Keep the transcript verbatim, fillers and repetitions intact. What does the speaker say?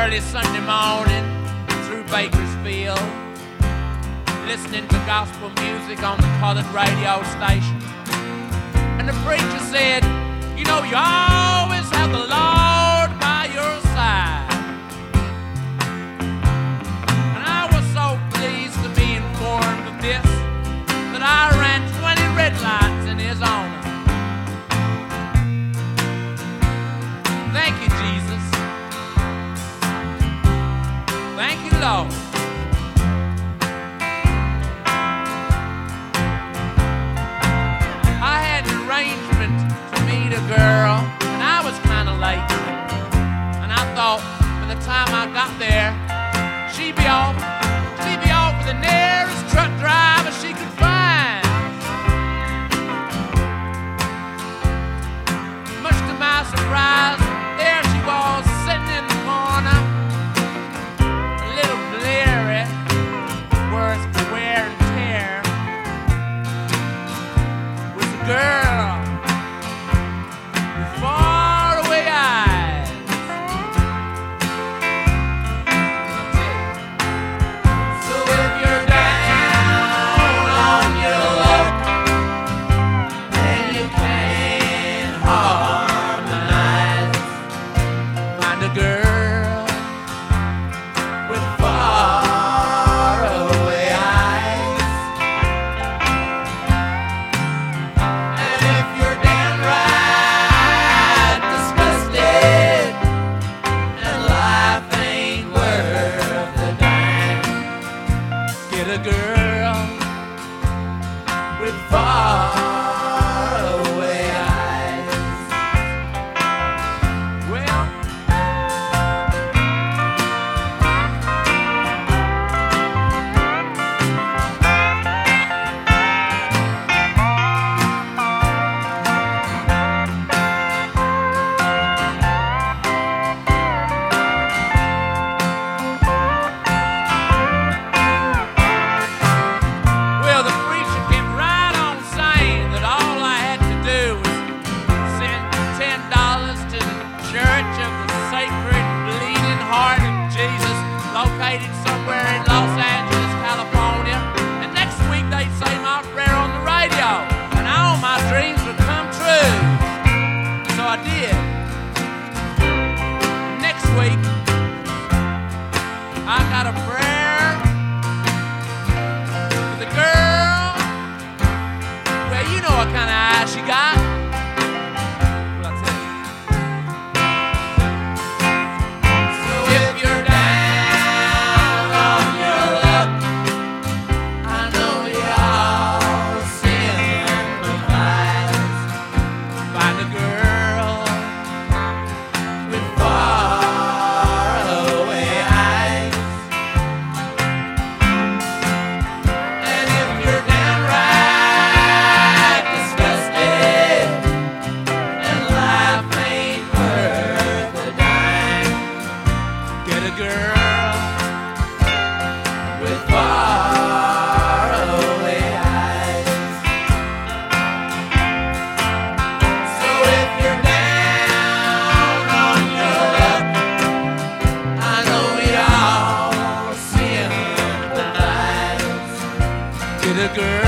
early Sunday morning through Bakersfield, listening to gospel music on the colored radio station. And the preacher said, you know, you always have the Lord by your side. And I was so pleased to be informed of this that I ran twenty red lights in his honor. Thank you, Jesus. Thank you, Lord. I had an arrangement to meet a girl, and I was kind of late. And I thought by the time I got there, she'd be off, she'd be off with the nearest truck driver she could find. Much to my surprise, there she was sitting in the corner, a little bleary, worth the wear and tear. Was a girl with faraway eyes. So if you're down on your luck and you can't harmonize, find a girl with faraway eyes. And if you're downright disgusted and life ain't worth the dime, get a girl with faraway eyes. Well, Well, the preacher kept right on saying that all I had to do was send ten dollars to the Church of the Sacred Bleeding Heart of Jesus, located somewhere in Los Angeles, California. And next week they'd say my prayer on the radio, and all my dreams would come true. So I did. Next week, I got a prayer for the girl. Well, you know what kind of eyes she got. Well, I'll tell you. So if you're down on your luck, I know y'all sympathize. Find a girl with faraway eyes. And if you're downright disgusted and life ain't worth a dime, get a girl with faraway eyes. So if you're down on your luck, I know y'all sympathize. Get a girl